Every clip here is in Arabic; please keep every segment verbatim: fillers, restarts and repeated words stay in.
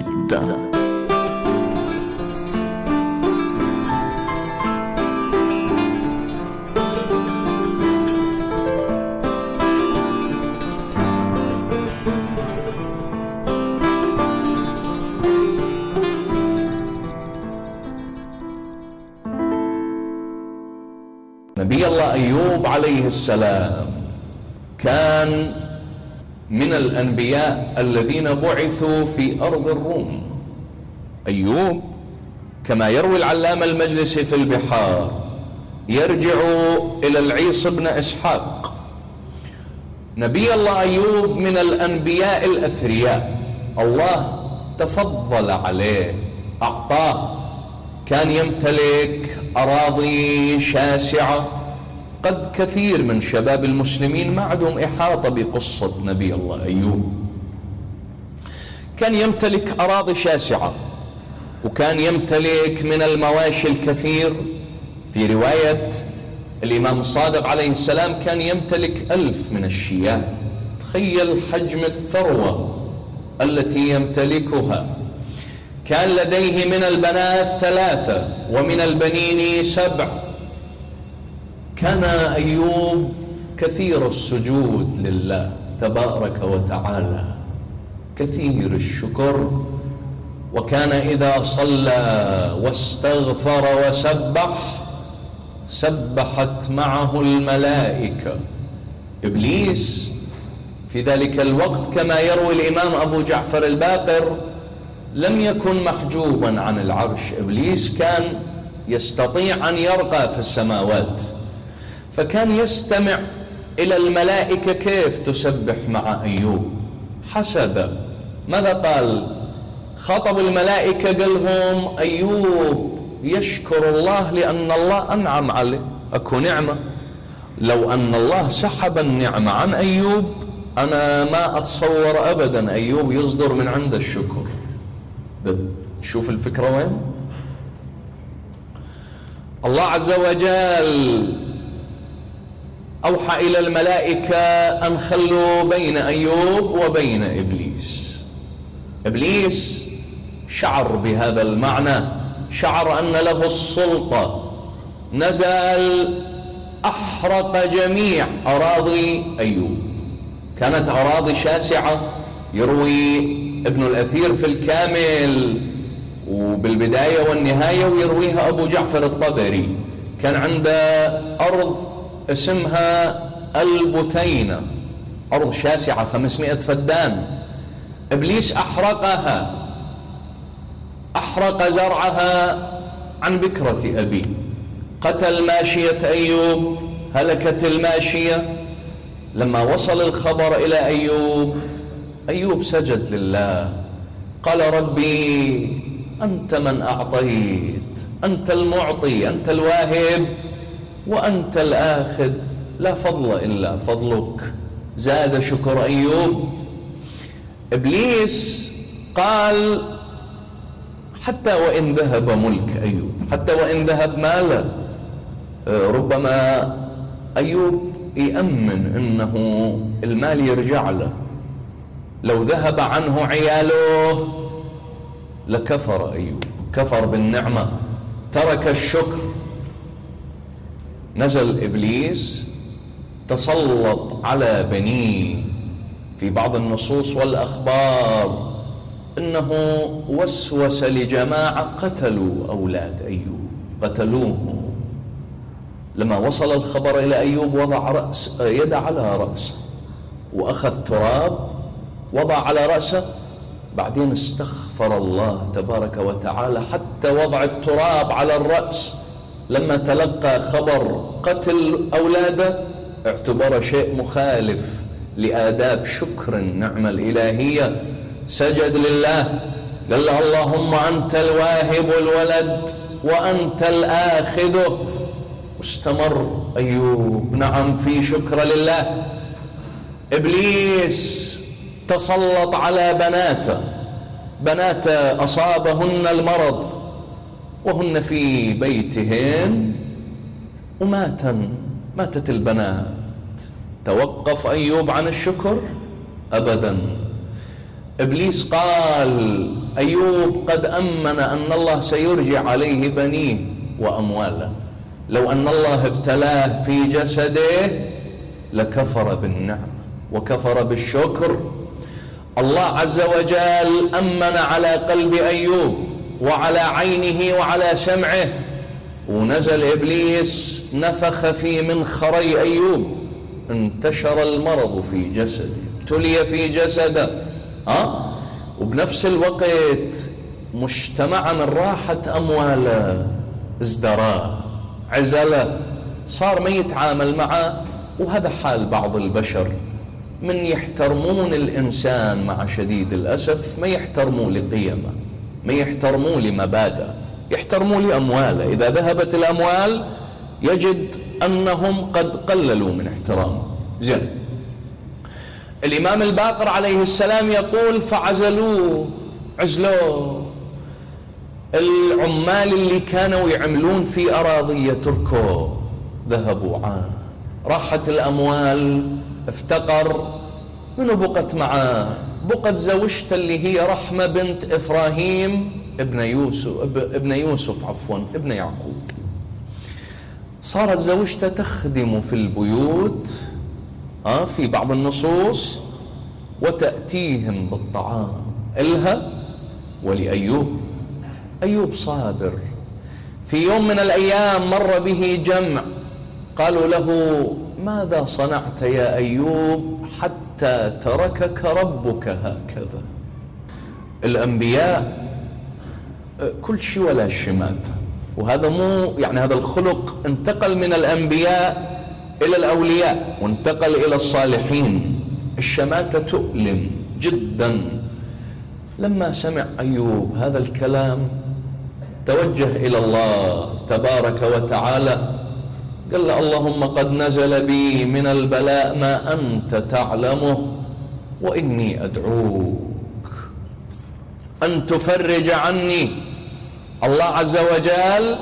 جديد. نبي الله أيوب عليه السلام كان من الأنبياء الذين بعثوا في أرض الروم. أيوب كما يروي العلامة المجلسي في البحار يرجع إلى العيص بن إسحاق. نبي الله أيوب من الأنبياء الأثرياء، الله تفضل عليه، أعطاه، كان يمتلك أراضي شاسعة. قد كثير من شباب المسلمين ما عندهم إحاطة بقصة نبي الله أيوب. كان يمتلك أراضي شاسعة، وكان يمتلك من المواشي الكثير. في رواية الإمام الصادق عليه السلام كان يمتلك ألف من الشياه. تخيل حجم الثروة التي يمتلكها. كان لديه من البنات ثلاثة ومن البنين سبع. كان أيوب كثير السجود لله تبارك وتعالى، كثير الشكر. وكان إذا صلى واستغفر وسبح سبحت معه الملائكة. إبليس في ذلك الوقت كما يروي الإمام أبو جعفر الباقر لم يكن محجوبا عن العرش. إبليس كان يستطيع أن يرقى في السماوات، فكان يستمع إلى الملائكة كيف تسبح مع أيوب. حسد. ماذا قال؟ خاطب الملائكة قال لهم أيوب يشكر الله لأن الله أنعم عليه. أكو نعمة، لو أن الله سحب النعمة عن أيوب أنا ما أتصور أبدا أيوب يصدر من عند الشكر. شوف الفكرة وين. الله عز وجل أوحى إلى الملائكة أن خلوا بين أيوب وبين إبليس. إبليس شعر بهذا المعنى، شعر أن له السلطة، نزل أحرق جميع أراضي أيوب. كانت أراضي شاسعة. يروي ابن الأثير في الكامل وبالبداية والنهاية، ويرويها أبو جعفر الطبري، كان عنده أرض اسمها البثينة، أرض شاسعة خمسمائة فدان. إبليس أحرقها، أحرق زرعها عن بكرة أبيه، قتل ماشية أيوب، هلكت الماشية. لما وصل الخبر إلى أيوب، أيوب سجد لله، قال ربي أنت من أعطيت، أنت المعطي، أنت الواهب، وأنت الآخذ، لا فضل إلا فضلك. زاد شكر أيوب. إبليس قال حتى وإن ذهب ملك أيوب، حتى وإن ذهب ماله، ربما أيوب يأمن أنه المال يرجع له. لو ذهب عنه عياله لكفر أيوب، كفر بالنعمة، ترك الشكر. نزل إبليس تسلط على بنيه. في بعض النصوص والأخبار إنه وسوس لجماعة قتلوا أولاد أيوب، قتلوه. لما وصل الخبر إلى أيوب وضع رأس يد على رأسه، وأخذ تراب وضع على رأسه، بعدين استغفر الله تبارك وتعالى حتى وضع التراب على الرأس. لما تلقى خبر قتل أولاده اعتبر شيء مخالف لآداب شكر النعمة الإلهية، سجد لله، قال له اللهم أنت الواهب الولد وأنت الآخذ. واستمر أيوب نعم في شكر لله. إبليس تسلط على بناته، بناته أصابهن المرض وهن في بيتهن وماتن، ماتت البنات. توقف أيوب عن الشكر؟ أبدا. إبليس قال أيوب قد أمن أن الله سيرجع عليه بنيه وأمواله. لو أن الله ابتلاه في جسده لكفر بالنعمة وكفر بالشكر. الله عز وجل أمن على قلب أيوب وعلى عينه وعلى سمعه، ونزل إبليس نفخ في منخري أيوب، انتشر المرض في جسده، ابتلي في جسده. ها؟ وبنفس الوقت مجتمع من راحة أمواله ازدراه عزله، صار ما يتعامل معه. وهذا حال بعض البشر، من يحترمون الإنسان مع شديد الأسف ما يحترموا لقيمه، ما يحترموا لمبادئ، يحترموا لأمواله. إذا ذهبت الأموال يجد أنهم قد قللوا من احترامه. زين، الإمام الباقر عليه السلام يقول فعزلوه، عزلوه. العمال اللي كانوا يعملون في أراضي يتركوا، ذهبوا عنه. راحت الأموال، افتقر. منو بقت معاه؟ بقت زوجته اللي هي رحمة بنت إبراهيم ابن يوسف ابن يوسف عفوا ابن يعقوب. صارت زوجته تخدم في البيوت آه في بعض النصوص وتأتيهم بالطعام إلها ولأيوب. أيوب صابر. في يوم من الأيام مر به جمع، قالوا له ماذا صنعت يا أيوب حتى تركك ربك هكذا؟ الأنبياء كل شيء ولا شمات، وهذا مو يعني هذا الخلق انتقل من الأنبياء إلى الأولياء وانتقل إلى الصالحين. الشماتة تؤلم جدا. لما سمع أيوب هذا الكلام توجه إلى الله تبارك وتعالى، قال له اللهم قد نزل بي من البلاء ما أنت تعلمه، وإني أدعوك أن تفرج عني. الله عز وجل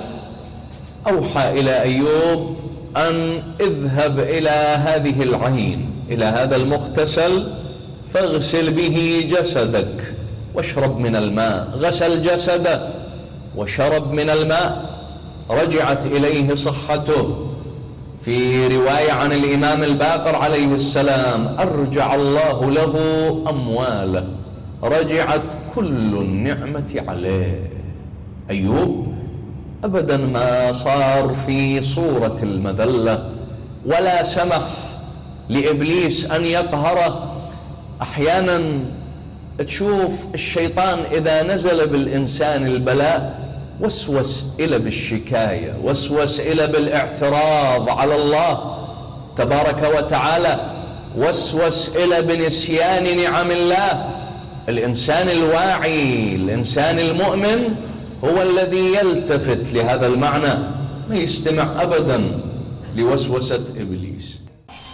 أوحى إلى أيوب أن اذهب إلى هذه العين، إلى هذا المغتسل، فاغسل به جسدك واشرب من الماء. غسل جسده وشرب من الماء، رجعت إليه صحته. في رواية عن الإمام الباقر عليه السلام أرجع الله له أمواله، رجعت كل النعمة عليه. أيوب أبدا ما صار في صورة المذلة، ولا سمح لإبليس أن يقهره. أحيانا تشوف الشيطان إذا نزل بالإنسان البلاء وسوس إلى بالشكاية، وسوس إلى بالاعتراض على الله تبارك وتعالى، وسوس إلى بنسيان نعم الله. الإنسان الواعي، الإنسان المؤمن هو الذي يلتفت لهذا المعنى، ما يستمع أبدا لوسوسة إبليس.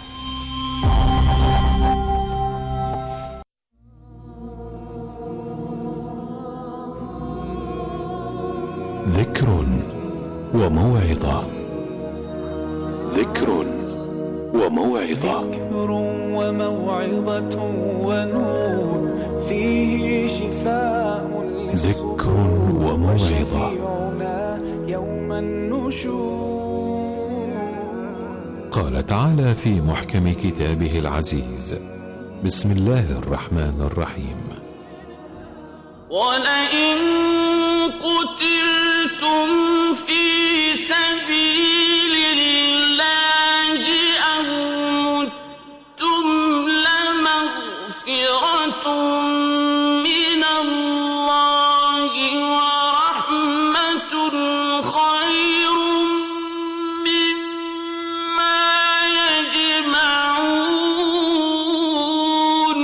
ذكر وموعظة. ذكر وموعظة. ذكر وموعظة ونور فيه شفاء ذكر وموعظة. وشفيعنا يوم النشور. قال تعالى في محكم كتابه العزيز: بسم الله الرحمن الرحيم: ولئن قتلتم في سبيل الله أو متم لمغفرة من الله ورحمة خير مما يجمعون.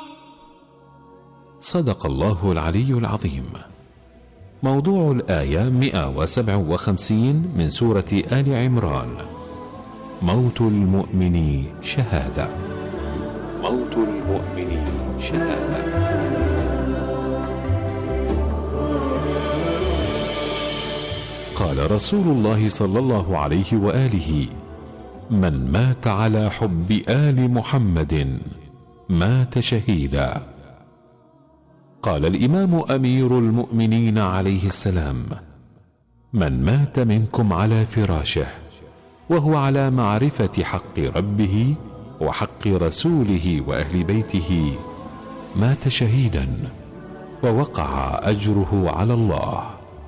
صدق الله العلي العظيم. موضوع الآية مئة وسبعة وخمسين من سورة آل عمران: موت المؤمن شهادة. موت المؤمن شهادة. قال رسول الله صلى الله عليه وآله: من مات على حب آل محمد مات شهيدا. قال الإمام أمير المؤمنين عليه السلام: من مات منكم على فراشه وهو على معرفة حق ربه وحق رسوله وأهل بيته مات شهيدا ووقع أجره على الله.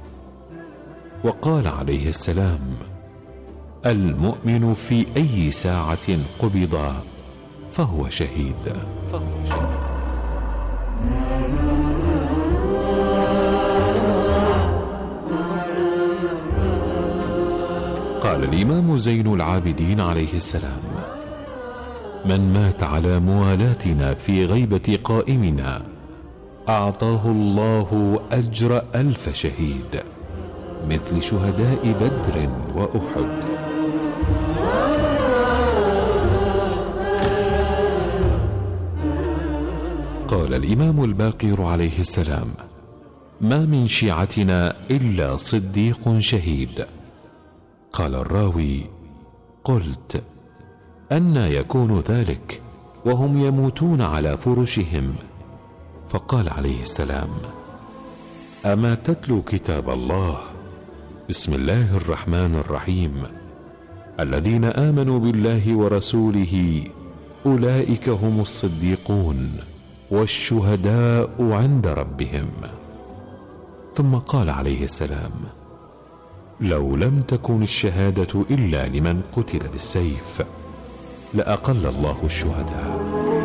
وقال عليه السلام: المؤمن في أي ساعة قبض فهو شهيد. قال الإمام زين العابدين عليه السلام: من مات على موالاتنا في غيبة قائمنا أعطاه الله أجر ألف شهيد مثل شهداء بدر وأحد. قال الإمام الباقر عليه السلام: ما من شيعتنا إلا صديق شهيد. قال الراوي: قلت: أنى يكون ذلك وهم يموتون على فرشهم؟ فقال عليه السلام: أما تتلو كتاب الله؟ بسم الله الرحمن الرحيم. الذين آمنوا بالله ورسوله أولئك هم الصديقون والشهداء عند ربهم. ثم قال عليه السلام: لو لم تكن الشهادة إلا لمن قتل بالسيف لأقل الله الشهداء.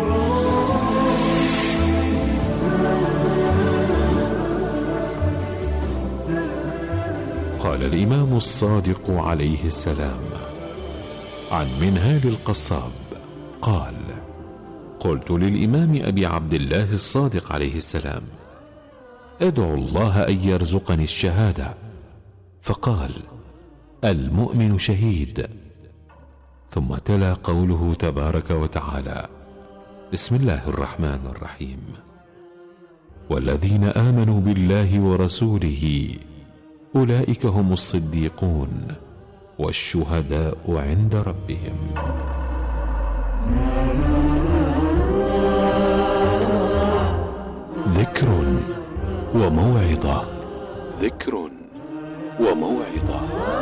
قال الإمام الصادق عليه السلام عن منهال القصاب قال: قلت للإمام أبي عبد الله الصادق عليه السلام: ادعو الله أن يرزقني الشهادة. فقال: المؤمن شهيد. ثم تلا قوله تبارك وتعالى: بسم الله الرحمن الرحيم. والذين آمنوا بالله ورسوله أولئك هم الصديقون والشهداء عند ربهم. ذكر وموعظة. ذكر وموعظة.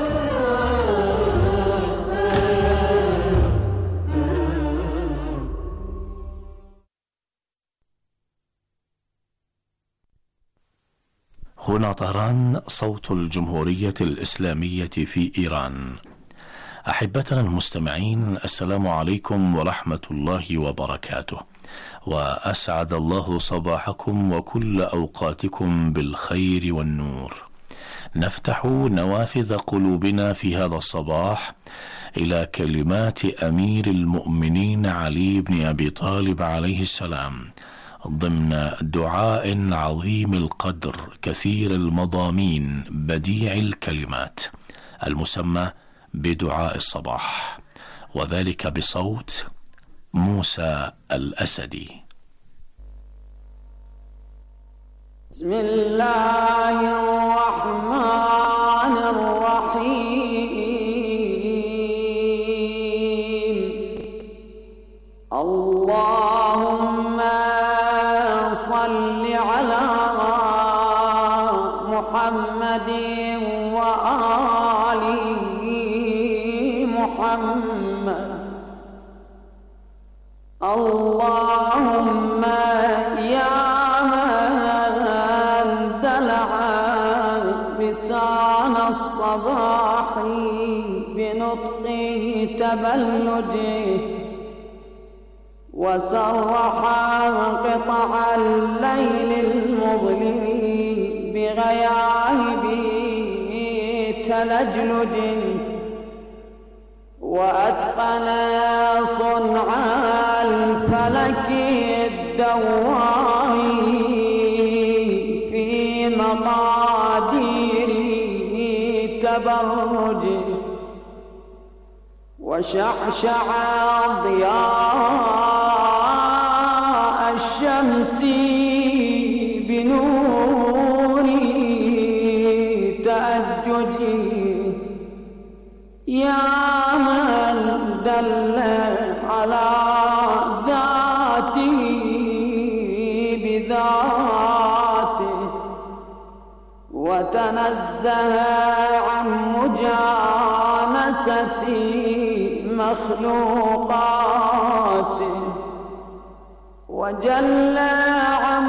هنا طهران، صوت الجمهورية الإسلامية في إيران. أحبتنا المستمعين، السلام عليكم ورحمة الله وبركاته، وأسعد الله صباحكم وكل أوقاتكم بالخير والنور. نفتح نوافذ قلوبنا في هذا الصباح إلى كلمات أمير المؤمنين علي بن أبي طالب عليه السلام ضمن دعاء عظيم القدر كثير المضامين بديع الكلمات المسمى بدعاء الصباح، وذلك بصوت موسى الأسدي. بسم الله الرحمن الرحيم. اللهم صل على محمد وآل محمد. اللهم يا من دلع لسان الصباح بنطقه تبلده وسرح قطع الليل المظلم بغياهب تلجلج، وأتقن صنع الفلك الدواري في مقادير تبرج، وشعشع ضياء الشمس بنور تأجج، يا من دل على ذاته بذاته وتنزه عن مجانسة مخلوقاته وجل عن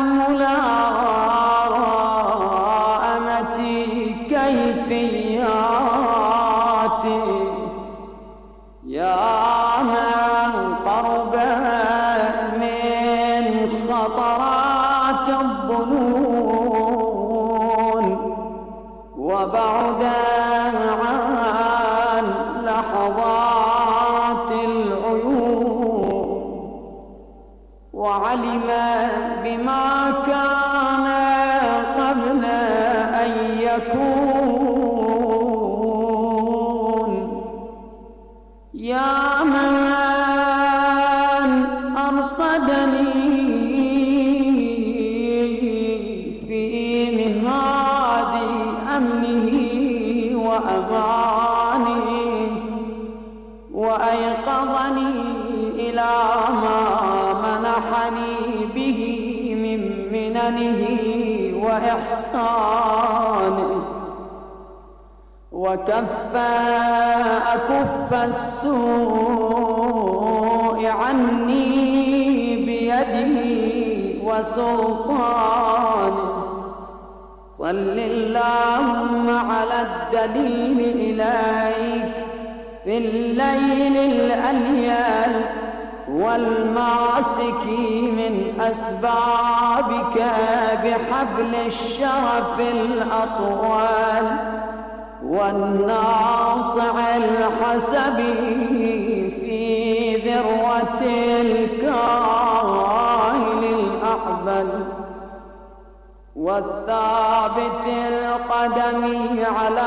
ملائمة كيفياته يا من قرب من خطرات الظنون وبعد عن لحظات العيون وعلم بما كان قبل أن يكون يا من أرصدني في مهاد أمنه وأمانه وأيقظني إلى ما منحني به من مننه وإحسانه وكف أكف السوء عني بيده وسلطانه صل اللهم على الدليل إليك في الليل الأليل والماسك من أسبابك بحبل الشرف الأطول والناصع الحسب في ذروة الكاهل الأحبل والثابت القدم على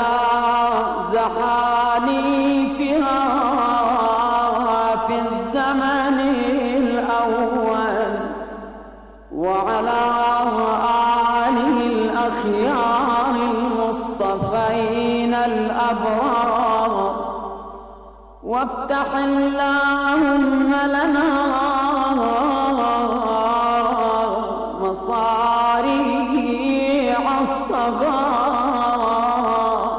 زحاليفها في الزمن الأول وعلى آله الأخيار المصطفين الأبرار وافتح اللهم لنا مصاريع الصباح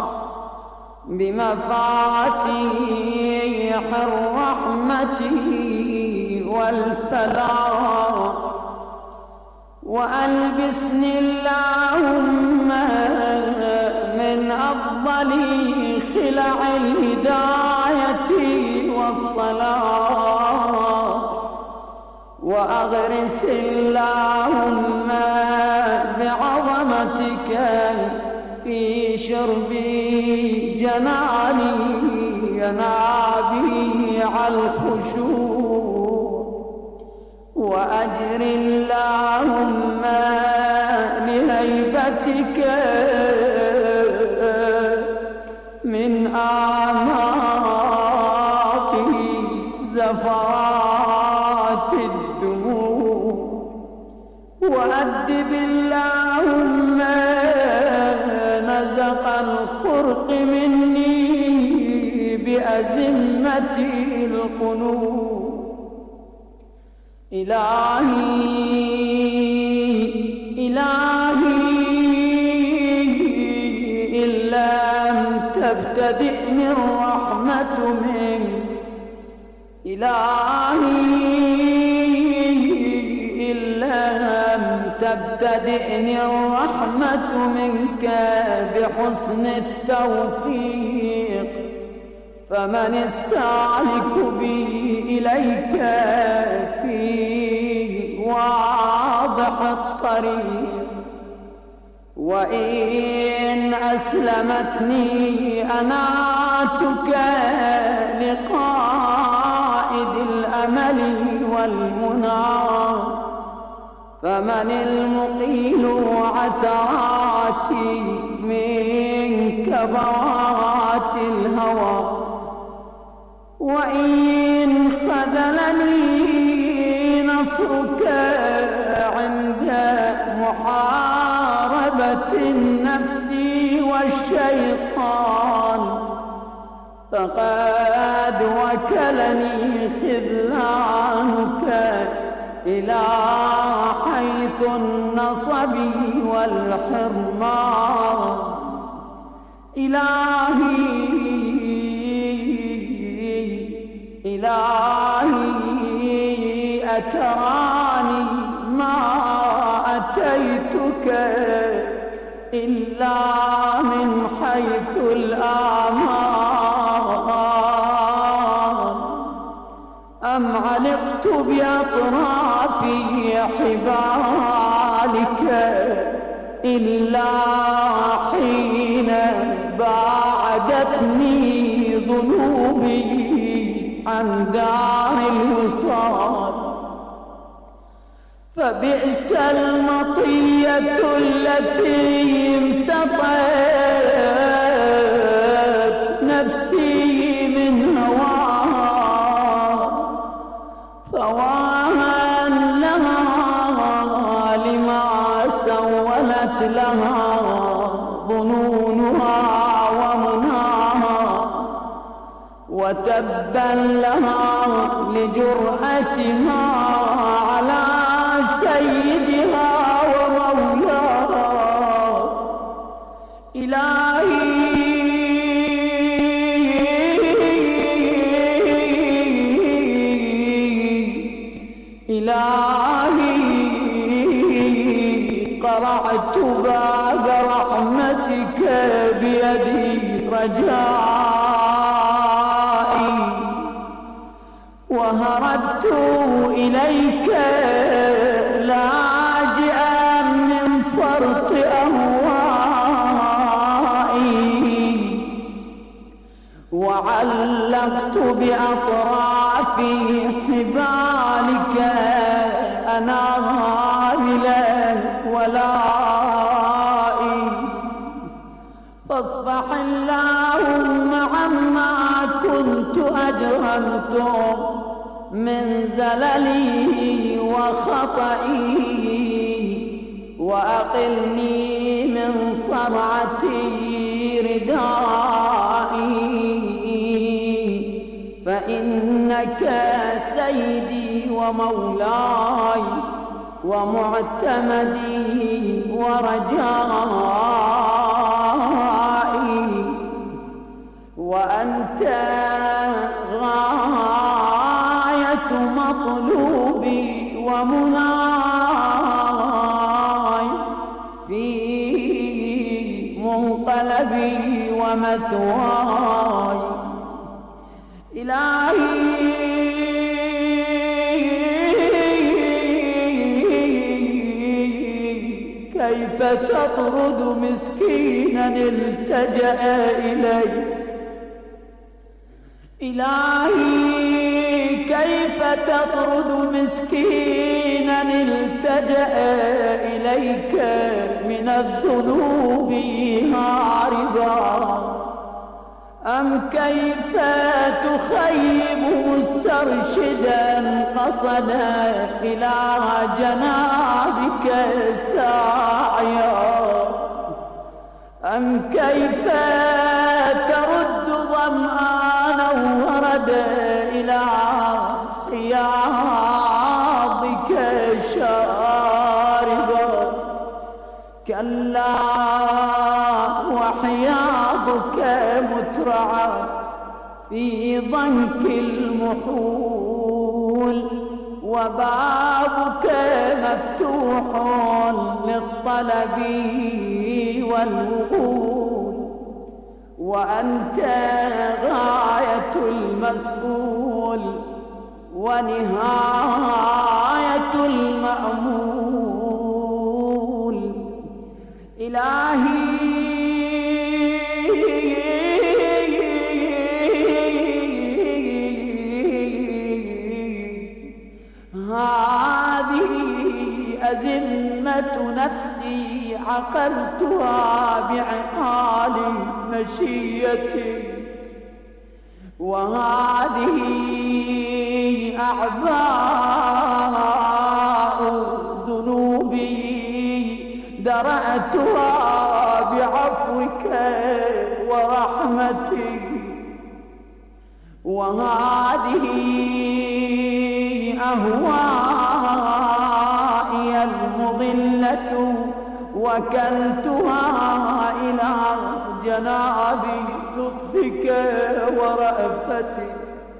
بمفاتيح الرحمة والفلاح وألبسني اللهم من أفضل خلع الهداية والصلاة وأغرس اللهم بعظمتك في شرب جناني ينابيع الخشوع وأجر اللهم لهيبتك من آماق زفات الدموع وأدب اللهم نزق الخرق مني بأزمة القنوط إلهي إلهي إن لم تبتدئني الرحمة منك إلهي إن لم تبتدئني الرحمة منك بحسن التوفيق فمن السالك بي إليك فيه واضح الطريق وإن أسلمتني أناتك لقائد الأمل والمنى فمن المقيل عثراتي من كبوات الهوى وإن خذلني نصرك عند محاربة النفس والشيطان فقد وكلني خذلانك إلى حيث النصب والحرمان إلهي إلهي أتراني ما أتيتك إلا من حيث الآمال، أم علقت بأطراف حبالك إلا حين باعدتني ذنوبي عن دار الوصال. فبئس المطية التي امتطت نفسي من هواها، فواها لها لما سولت لها ظنونها ومناها، وتبا لها لجرأتها على سيدها ومولاها. إلهي إلهي قرعت باب رحمتك بيدي رجائي، وهربت إليك لاجئا من فرط أهوائي، وعلقت بأطراف حبالك أناغيلا ولائي. فاصفح اللهم عما كنت أجرمت من زللي وخطئي، وأقلني من صرعتي ردائي، فإنك سيدي ومولاي ومعتمدي ورجائي، وأنت غاية مطلوبي ومناي في منقلبي ومثواي. إلهي كيف تطرد مسكينا التجأ إليك؟ إلهي كيف تطرد مسكينا التجأ إليك من الذنوب هاربا؟ أم كيف تخيب مسترشدا قصدا إلى جنابك ساعيا؟ أم كيف ترد ظمآنا وردا إلى حياضك شاربا؟ كلا وحياضك مترعى في ضنك المحول، وبابك مفتوح للطلب والوصول، وأنت غاية المسؤول ونهاية المأمول. إلهي هذه أزمة نفسي عقلتها بعقال مشيتي، وهذه أعباء ذنوبي درأتها بعفوك ورحمتك، وهذه أهوائي المضلة وكلتها إلى أمرتنا بلطفك ورأفتك،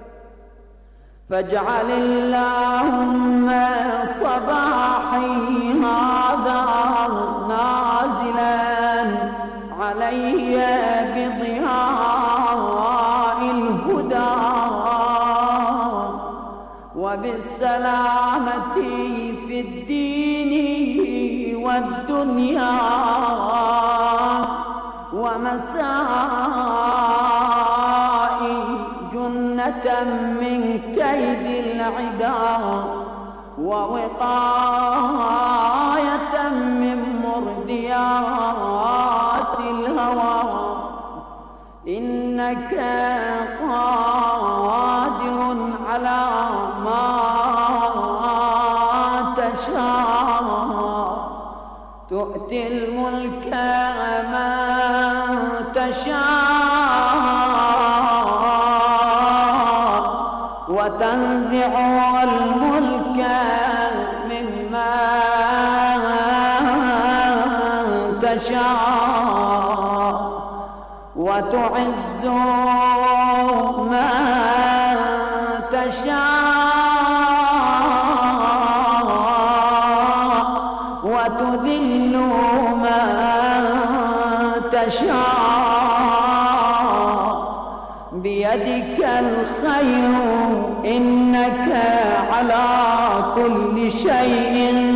فاجعل اللهم صباحي هذا نازلا علي بضياء الهدى وبالسلامة في الدين والدنيا، ومسائي جنة من كيد العدا، ووقاية من مرديات الهوى، إنك قادر على ما تشاء، تؤتي الملك من تشاء، وتنزع الملك ممن تشاء، وتعز من تشاء، وتذل من تشاء، بيدك الخير إنك على كل شيء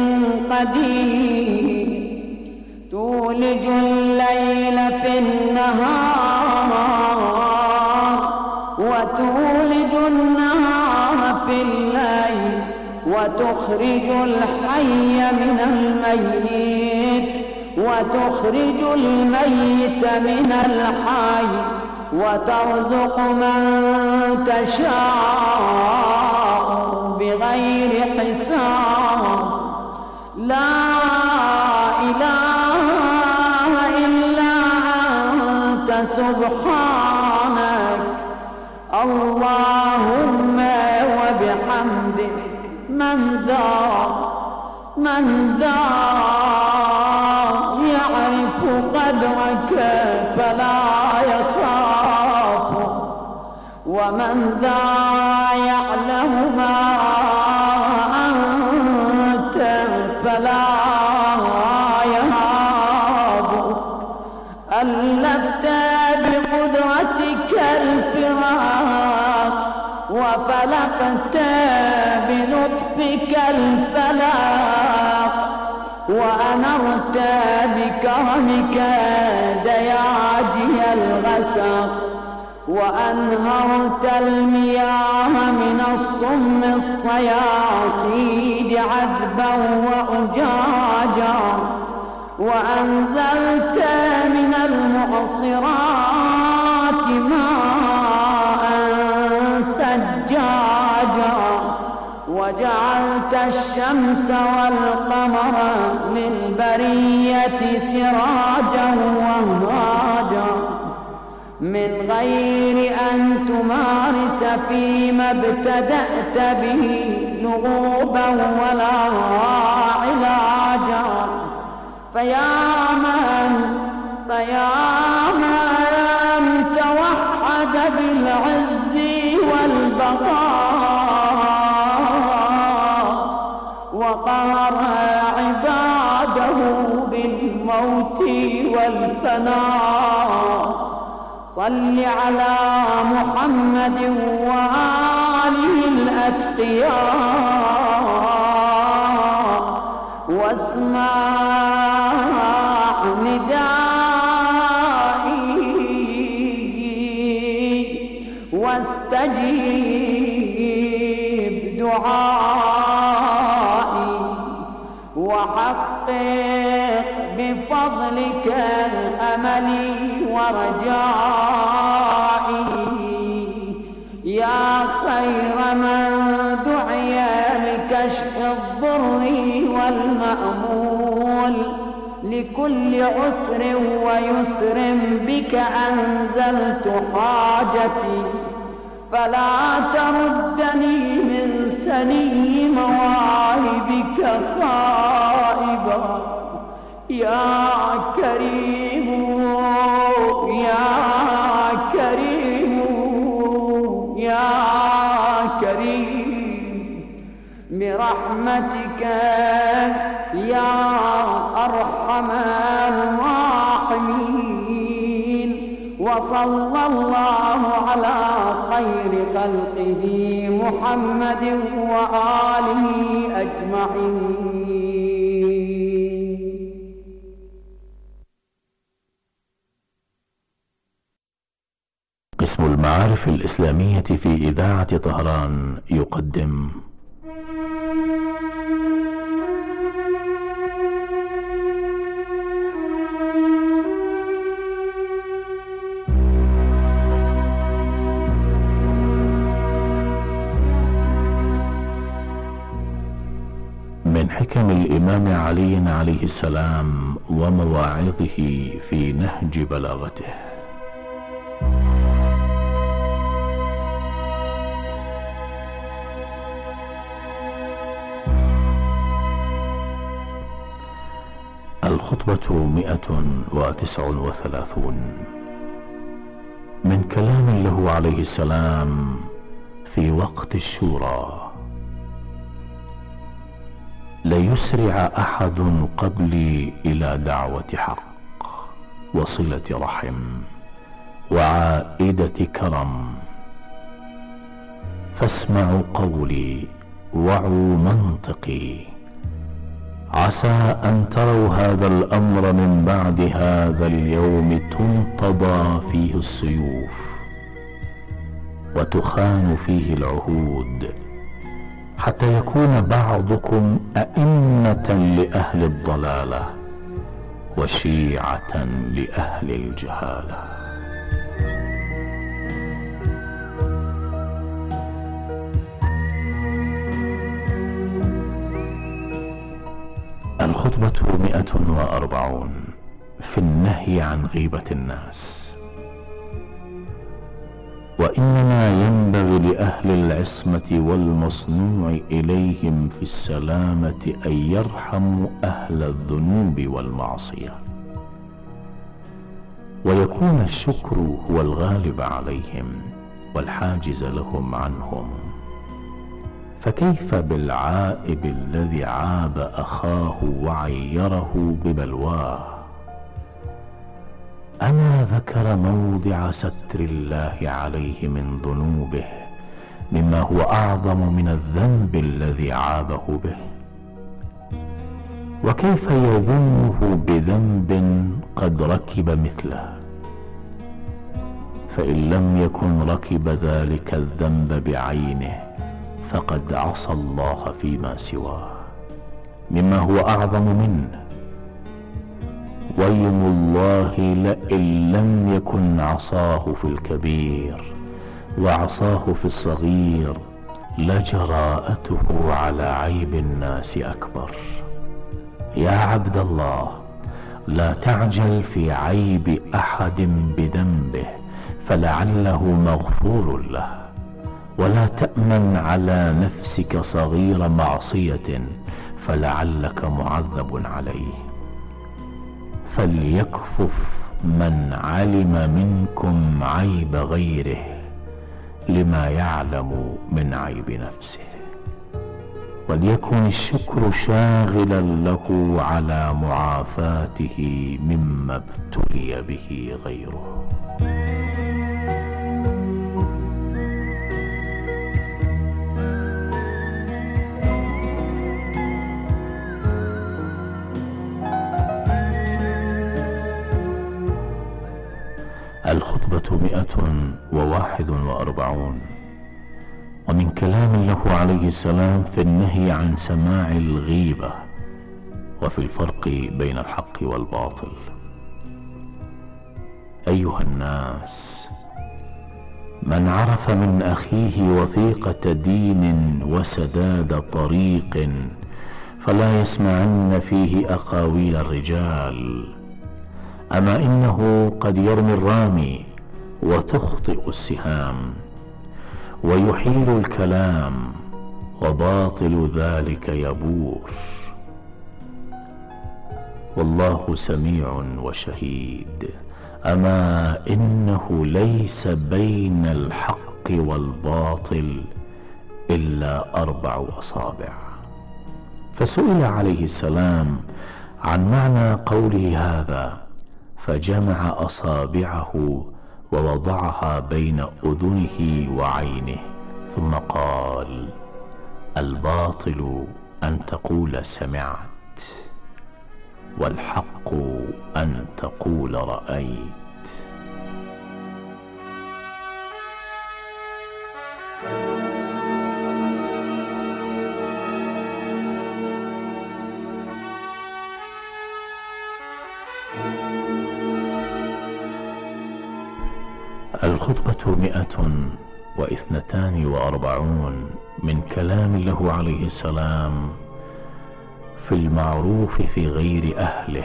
قدير، تولج الليل في النهار، وتولج النهار في الليل، وتخرج الحي من الميت، وتخرج الميت من الحي، وترزق من تشاء بغير حساب. لا إله إلا أنت سبحانك، اللهم وبحمدك، من ذا من ذا يعرف قدرك فلا يخاف، ومن ذا يعلم ما أنت فلا يهاب، ألفت بقدرتك الفراق، وفلقت بلطفك الفلاق، وأنرت بكرمك دياجي الغسق، وأنهرت المياه من الصم الصياصيد عذبا وأجاجا، وأنزلت من المعصرات ماء ثجاجا، وجعلت الشمس والقمر للبرية سراجا وهاجا، من غير أن تمارس فيما ابتدأت به لغوبا ولا علاجا، فيا من فيا من توحد بالعز والبقاء، وقهر عباده بالموت والفناء، صل على محمد وآله الأتقياء، واسمع ندائي، واستجيب دعائي، وحقق بفضلك أملي ورجائي، يا خير من دعي لكشف الضر والمأمول، لكل عسر ويسر بك أنزلت حاجتي، فلا تردني من سني مواهبك خائبا، يا كريم يا برحمتك يا أرحم الراحمين. وصلى الله على خير خلقه محمد وآله أجمعين. قسم المعارف الإسلامية في إذاعة طهران يقدم من حكم الإمام علي عليه السلام ومواعظه في نهج بلاغته. الخطبة مئة وتسع وثلاثون. من كلام له عليه السلام في وقت الشورى: ليسرع أحد قبلي إلى دعوة حق وصلة رحم وعائدة كرم، فاسمعوا قولي وعوا منطقي، عسى أن تروا هذا الأمر من بعد هذا اليوم تنتضى فيه السيوف وتخان فيه العهود، حتى يكون بعضكم أئمة لأهل الضلالة وشيعة لأهل الجهالة. الخطبة مئة وأربعون في النهي عن غيبة الناس. وإنما ينبغي لأهل العصمة والمصنوع إليهم في السلامة أن يرحموا أهل الذنوب والمعصية، ويكون الشكر هو الغالب عليهم والحاجز لهم عنهم. فكيف بالعائب الذي عاب أخاه وعيره ببلواه؟ أما ذكر موضع ستر الله عليه من ذنوبه مما هو أعظم من الذنب الذي عابه به، وكيف يظنه بذنب قد ركب مثله؟ فإن لم يكن ركب ذلك الذنب بعينه فقد عصى الله فيما سواه مما هو أعظم منه. ويم الله لئن لم يكن عصاه في الكبير وعصاه في الصغير لجراءته على عيب الناس أكبر. يا عبد الله، لا تعجل في عيب أحد بذنبه فلعله مغفور له، ولا تأمن على نفسك صغير معصية فلعلك معذب عليه. فليكفف من علم منكم عيب غيره لما يعلم من عيب نفسه، وليكن الشكر شاغلا له على معافاته مما ابتلي به غيره. الخطبة مئة وواحد وأربعون. ومن كلام له عليه السلام في النهي عن سماع الغيبة وفي الفرق بين الحق والباطل. أيها الناس، من عرف من أخيه وثيقة دين وسداد طريق فلا يسمعن فيه أقاويل الرجال. أما إنه قد يرمي الرامي وتخطئ السهام ويحيل الكلام وباطل ذلك يبور، والله سميع وشهيد. أما إنه ليس بين الحق والباطل إلا أربع أصابع، فسئل عليه السلام عن معنى قوله هذا، فجمع أصابعه ووضعها بين أذنه وعينه ثم قال: الباطل أن تقول سمعت، والحق أن تقول رأيت. الخطبة مئة واثنتان وأربعون من كلام له عليه السلام في المعروف في غير أهله.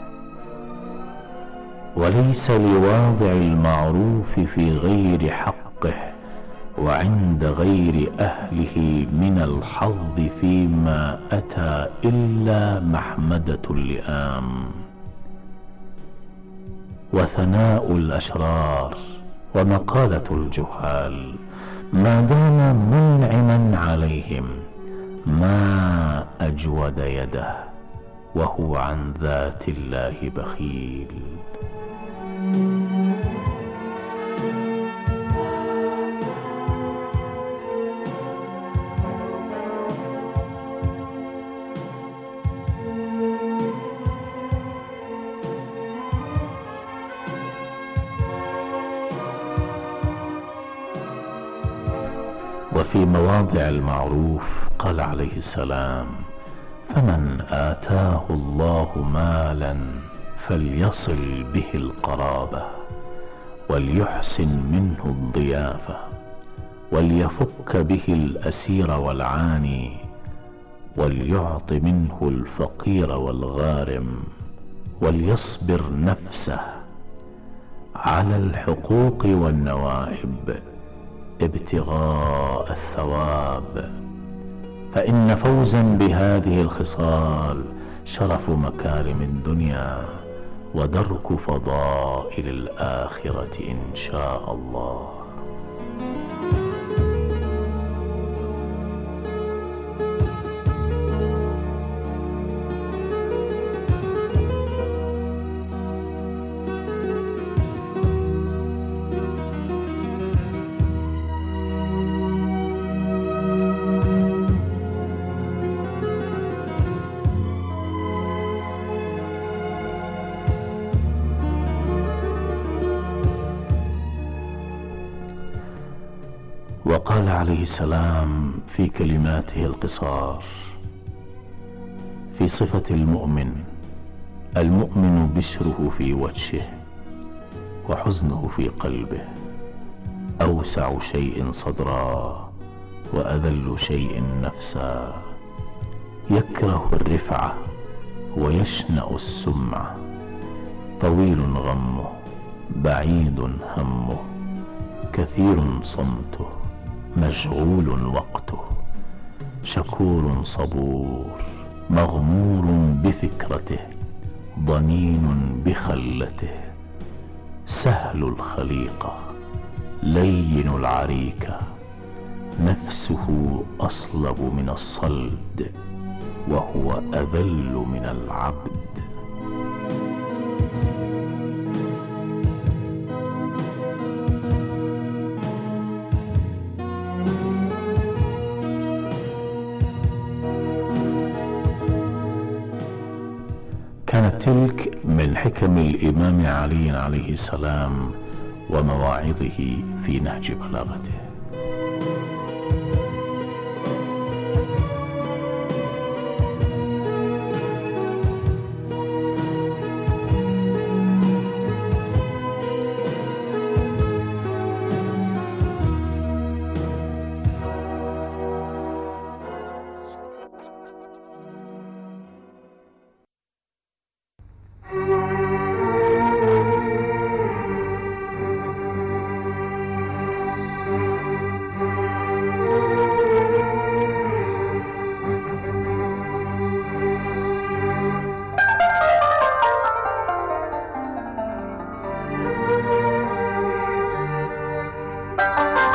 وليس لواضع المعروف في غير حقه وعند غير أهله من الحظ فيما أتى إلا محمدة اللئام وثناء الأشرار ومقالة الجهال، ما دام منعما عليهم ما أجود يده، وهو عن ذات الله بخيل. وفي مواضع المعروف قال عليه السلام: فمن آتاه الله مالا فليصل به القرابة، وليحسن منه الضيافة، وليفك به الأسير والعاني، وليعط منه الفقير والغارم، وليصبر نفسه على الحقوق والنوائب ابتغاء الثواب، فإن فوزا بهذه الخصال شرف مكارم الدنيا ودرك فضائل الآخرة إن شاء الله. وقال عليه السلام في كلماته القصار في صفة المؤمن: المؤمن بشره في وجهه وحزنه في قلبه، أوسع شيء صدرا وأذل شيء نفسا، يكره الرفعة ويشنأ السمعة، طويل غمه بعيد همه، كثير صمته مشغول وقته، شكور صبور مغمور بفكرته، ضنين بخلته، سهل الخليقة لين العريكة، نفسه أصلب من الصلد وهو أذل من العبد. كانت تلك من حكم الإمام علي عليه السلام ومواعظه في نهج بلاغته.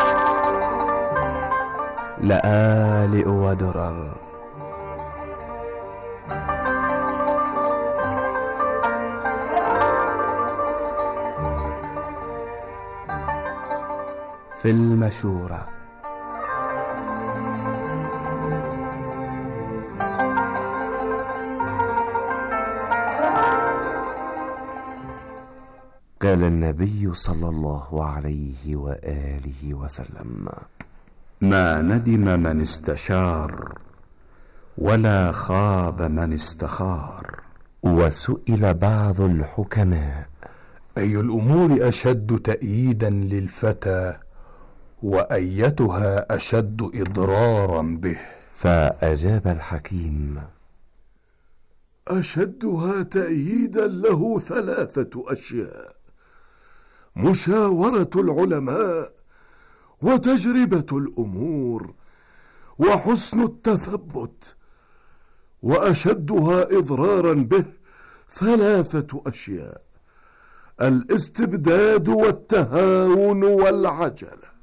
لآلئ ودرر في المشورة. قال النبي صلى الله عليه وآله وسلم: ما ندم من استشار ولا خاب من استخار. وسئل بعض الحكماء: أي الأمور أشد تأييدا للفتى وأيتها أشد إضرارا به؟ فأجاب الحكيم: أشدها تأييدا له ثلاثة أشياء: مشاورة العلماء، وتجربة الأمور، وحسن التثبت. وأشدها إضرارا به ثلاثة أشياء: الاستبداد والتهاون والعجلة.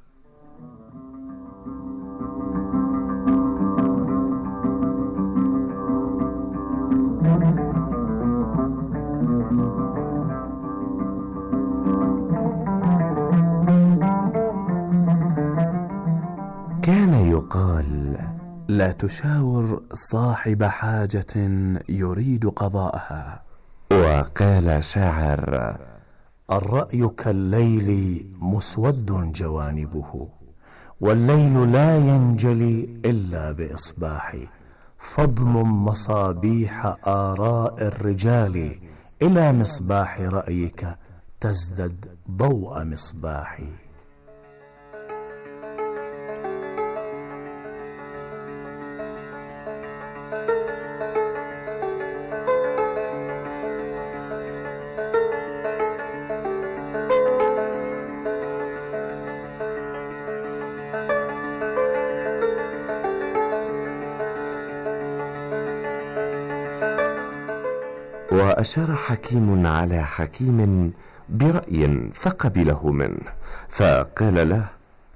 كان يقال: لا تشاور صاحب حاجة يريد قضاءها. وقال شاعر: الرأي كالليل مسود جوانبه، والليل لا ينجلي إلا بإصباح. فاضمم مصابيح آراء الرجال إلى مصباح رأيك، تزدد ضوء مصباحي. وأشار حكيم على حكيم برأي فقبله منه، فقال له: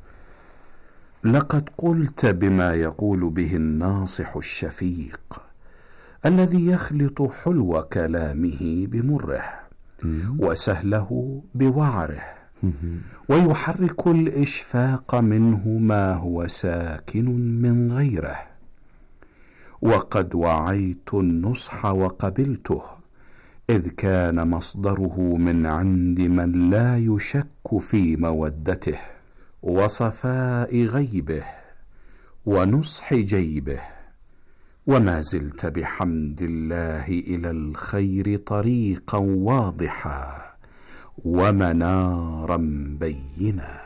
لقد قلت بما يقول به الناصح الشفيق، الذي يخلط حلو كلامه بمره، وسهله بوعره، ويحرك الإشفاق منه ما هو ساكن من غيره. وقد وعيت النصح وقبلته، إذ كان مصدره من عند من لا يشك في مودته، وصفاء غيبه، ونصح جيبه. وما زلت بحمد الله إلى الخير طريقا واضحا ومنارا بينا.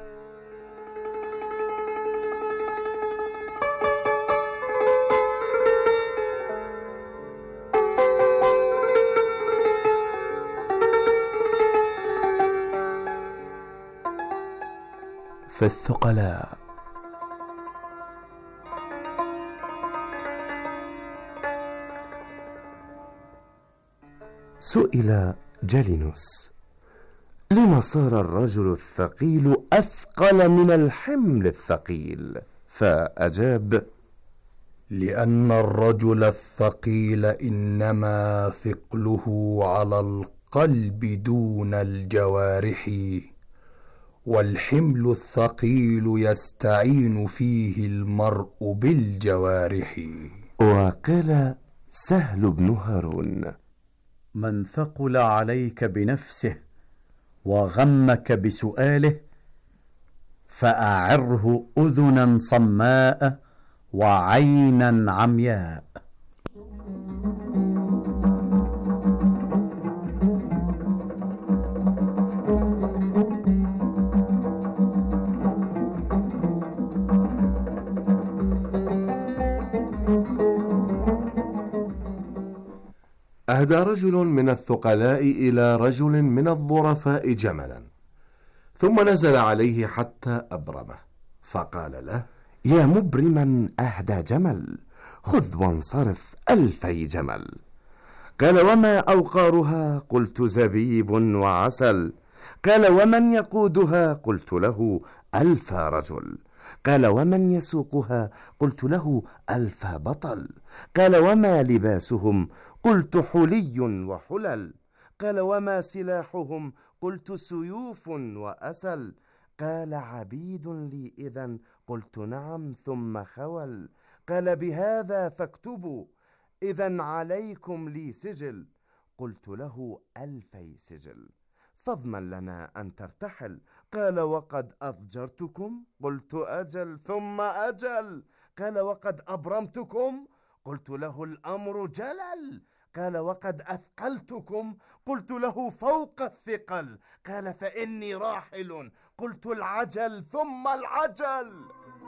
في الثقلاء. سئل جالينوس: لما صار الرجل الثقيل أثقل من الحمل الثقيل؟ فأجاب: لأن الرجل الثقيل إنما ثقله على القلب دون الجوارح، والحمل الثقيل يستعين فيه المرء بالجوارح. وقال سهل بن هارون: من ثقل عليك بنفسه وغمك بسؤاله، فأعره أذنا صماء وعينا عمياء. أهدى رجل من الثقلاء إلى رجل من الظرفاء جملا، ثم نزل عليه حتى أبرمه، فقال له: يا مبرما أهدى جمل، خذ وانصرف ألفي جمل. قال: وما أوقارها؟ قلت: زبيب وعسل. قال: ومن يقودها؟ قلت له: ألف رجل. قال: ومن يسوقها؟ قلت له: ألف بطل. قال: وما لباسهم؟ قلت: حلي وحلل. قال: وما سلاحهم؟ قلت: سيوف وأسل. قال عبيد لي إذن؟ قلت نعم، ثم خول. قال بهذا فاكتبوا، إذن عليكم لي سجل. قلت له ألفي سجل، فاضمن لنا أن ترتحل. قال وقد أضجرتكم؟ قلت أجل ثم أجل. قال وقد أبرمتكم؟ قلت له الأمر جلل. قال وقد أثقلتكم؟ قلت له فوق الثقل. قال فإني راحل. قلت العجل ثم العجل.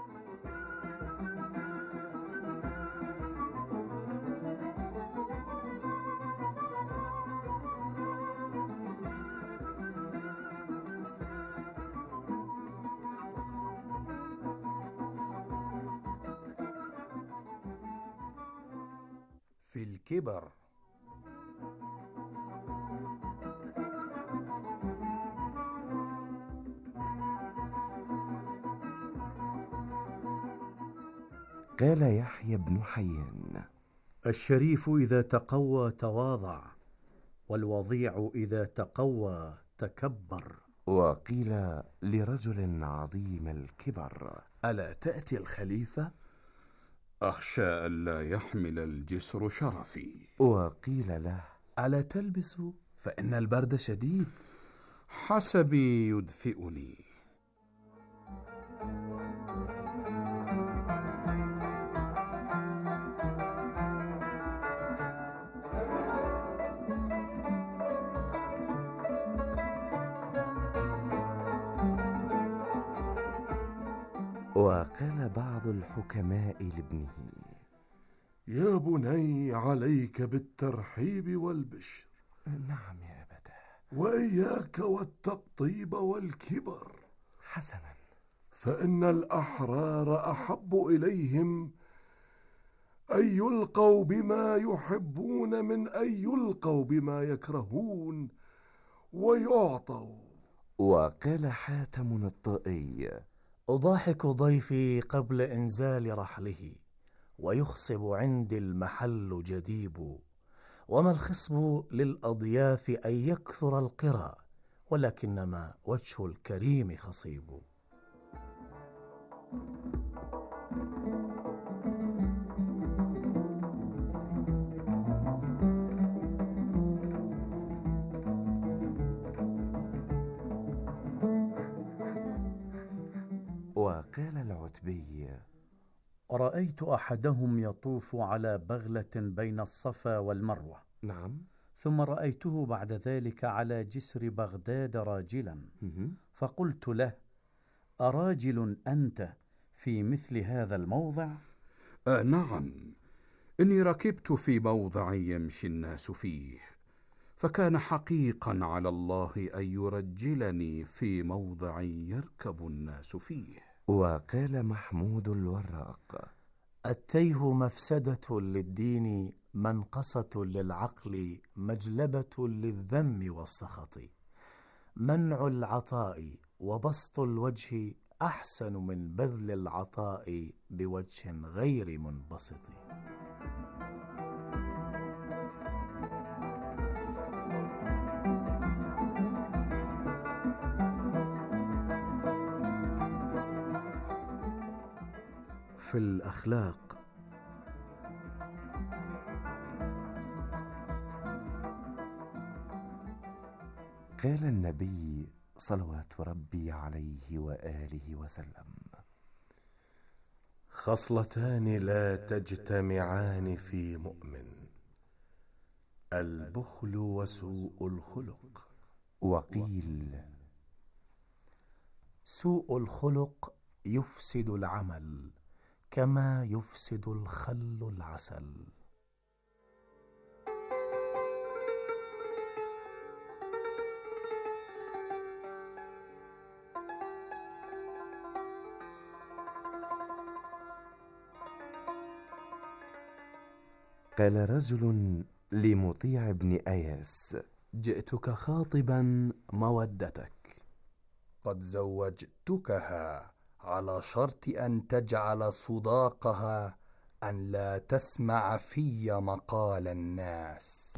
في الكبر. قال يحيى بن حيان: الشريف إذا تقوى تواضع، والوضيع إذا تقوى تكبر. وقيل لرجل عظيم الكبر: ألا تأتي الخليفة؟ أخشى ألا يحمل الجسر شرفي. وقيل له: ألا تلبس فإن البرد شديد؟ حسبي يدفئني. وقال بعض الحكماء لابنه: يا بني عليك بالترحيب والبشر. نعم يا أبتاه. وإياك والتقطيب والكبر. حسنا. فإن الأحرار أحب إليهم أن يلقوا بما يحبون من أن يلقوا بما يكرهون ويعطوا. وقال حاتم الطائي: أضاحك ضيفي قبل إنزال رحله، ويخصب عندي المحل جديب. وما الخصب للأضياف أن يكثر القرى، ولكنما وجه الكريم خصيب. وقال العتبي: رأيت أحدهم يطوف على بغلة بين الصفا والمروة. نعم. ثم رأيته بعد ذلك على جسر بغداد راجلا، فقلت له: أراجل أنت في مثل هذا الموضع؟ آه نعم، إني ركبت في موضع يمشي الناس فيه، فكان حقيقا على الله أن يرجلني في موضع يركب الناس فيه. وقال محمود الوراق: التيه مفسدة للدين، منقصة للعقل، مجلبة للذم والسخط. منع العطاء وبسط الوجه أحسن من بذل العطاء بوجه غير منبسط. في الأخلاق. قال النبي صلوات ربي عليه وآله وسلم: خصلتان لا تجتمعان في مؤمن: البخل وسوء الخلق. وقيل: سوء الخلق يفسد العمل كما يفسد الخل العسل. قال رجل لمطيع بن أياس: جئتك خاطبا مودتك. قد زوجتكها على شرط أن تجعل صداقها أن لا تسمع في مقال الناس.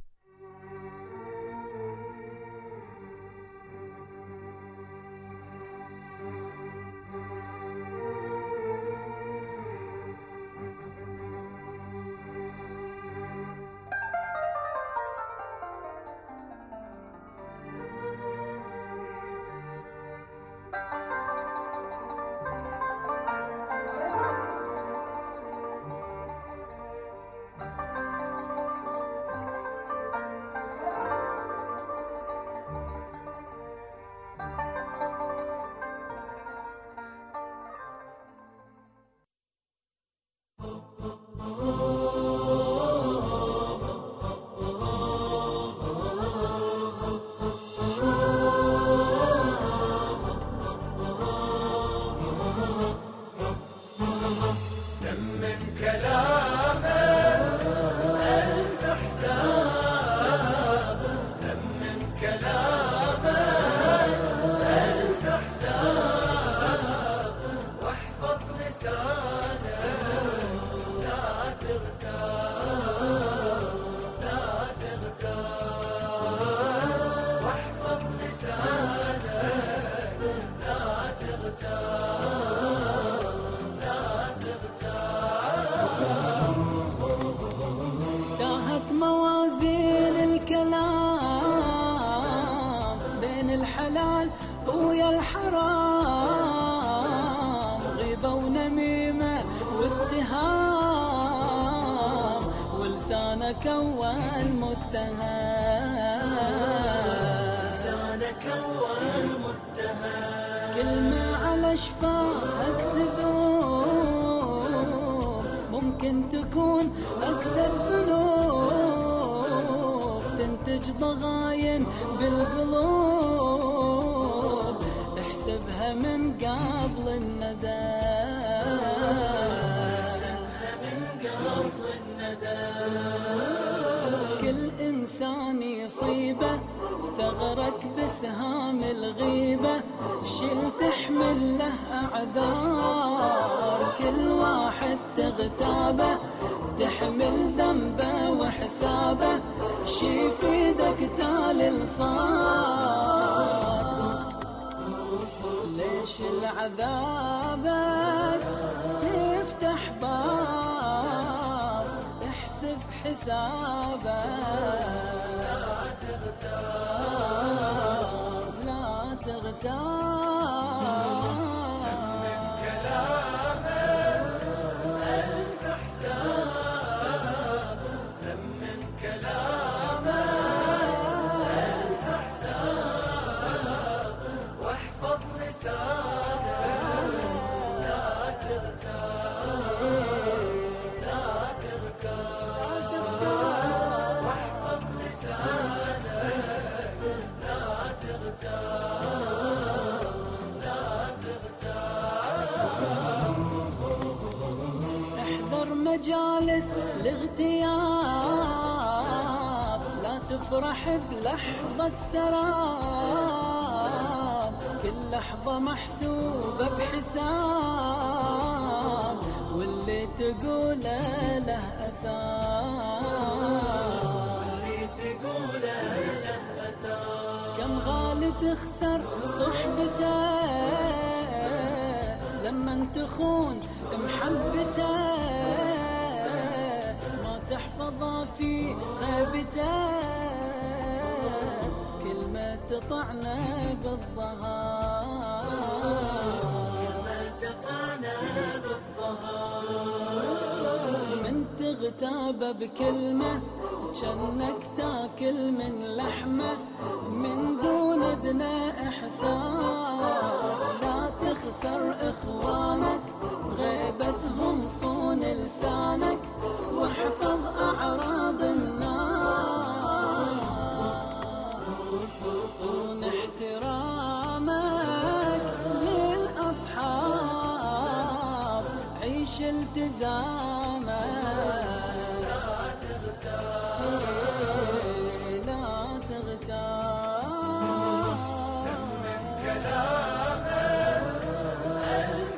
الحلال ويا الحرام، غيبة ونميمة واتهام، ولسانك أول متهم، لسانك أول متهم، كلمة على شفاهك تذوب، ممكن تكون أكثر ذنوب، تنتج ضغاين بالقلوب، احسبها من قبل الندم، احسبها من قبل الندم، كل إنسان يصيبه ثغرك بسهام الغيبة، شل تحمل له أعذار، كل واحد تغتابه تحمل ذنبه وحسابه، شي في ايدك تالي الصار، ليش العذابك تفتح باب، احسب حسابك، لا تغتاب لا تغتاب، من كلامك ألف حساب، ثمن كلامك ألف حساب، واحفظ لسانك لا تغتاب لا تغتاب، واحفظ لسانك لا تغتاب لا تغتاب، احذر مجالس الاغتياب، لا تفرح بلحظة سراب، كل لحظة محسوبة بحساب، واللي تقوله له أثار، واللي تقوله له أثار، كم غالي تخسر صحبته لما تخون محبته، ما تحفظه في غيبته، كلمة تطعنا بالظهر، كلمة تطعنا بالظهر، من تغتاب بكلمة شنك تاكل من لحمة، من دون ادنى احساس، لا تخسر اخوانك غيبتهم صون لسانك، واحفظ اعراض الناس، صون احترامك للاصحاب، عيش التزامك لا تغتاب لا تغتاب، من كلامك ألف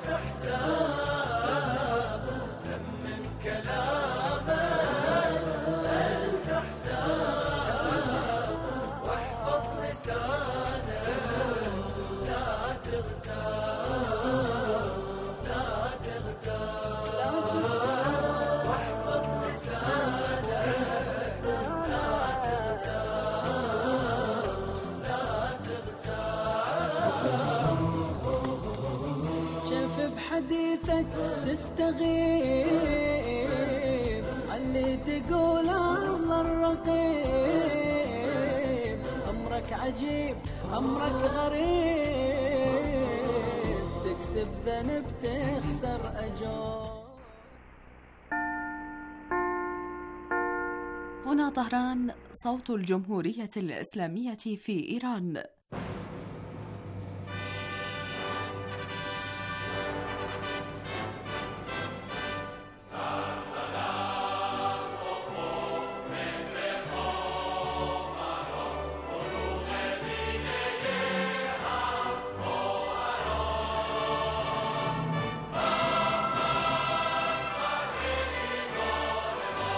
حساب، ثمن كلامك ألف حساب، واحفظ لسانك لا تغتاب لا تغتاب، واحفظ لسانك لا تغتاب لا تغتاب، شاف بحديثك تستغيب، علي تقول الله الرقيب، أمرك عجيب أمرك غريب، تكسب ذنب تخسر أجر. هنا طهران، صوت الجمهورية الإسلامية في إيران.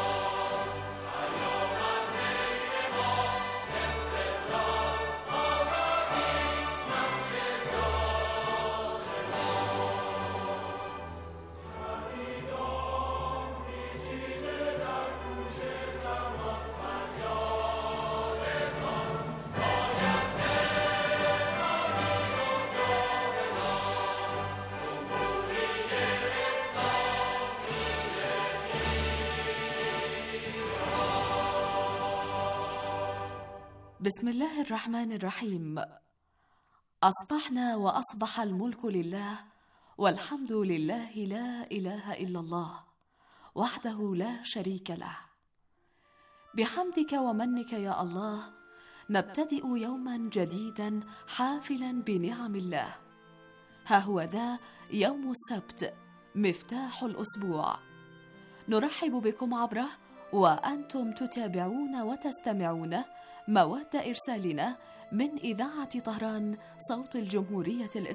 Oh بسم الله الرحمن الرحيم. أصبحنا وأصبح الملك لله والحمد لله، لا إله إلا الله وحده لا شريك له. بحمدك ومنك يا الله نبتدئ يوما جديدا حافلا بنعم الله. ها هو ذا يوم السبت مفتاح الأسبوع، نرحب بكم عبره وأنتم تتابعون وتستمعون مواد إرسالنا من إذاعة طهران صوت الجمهورية الإسلامية.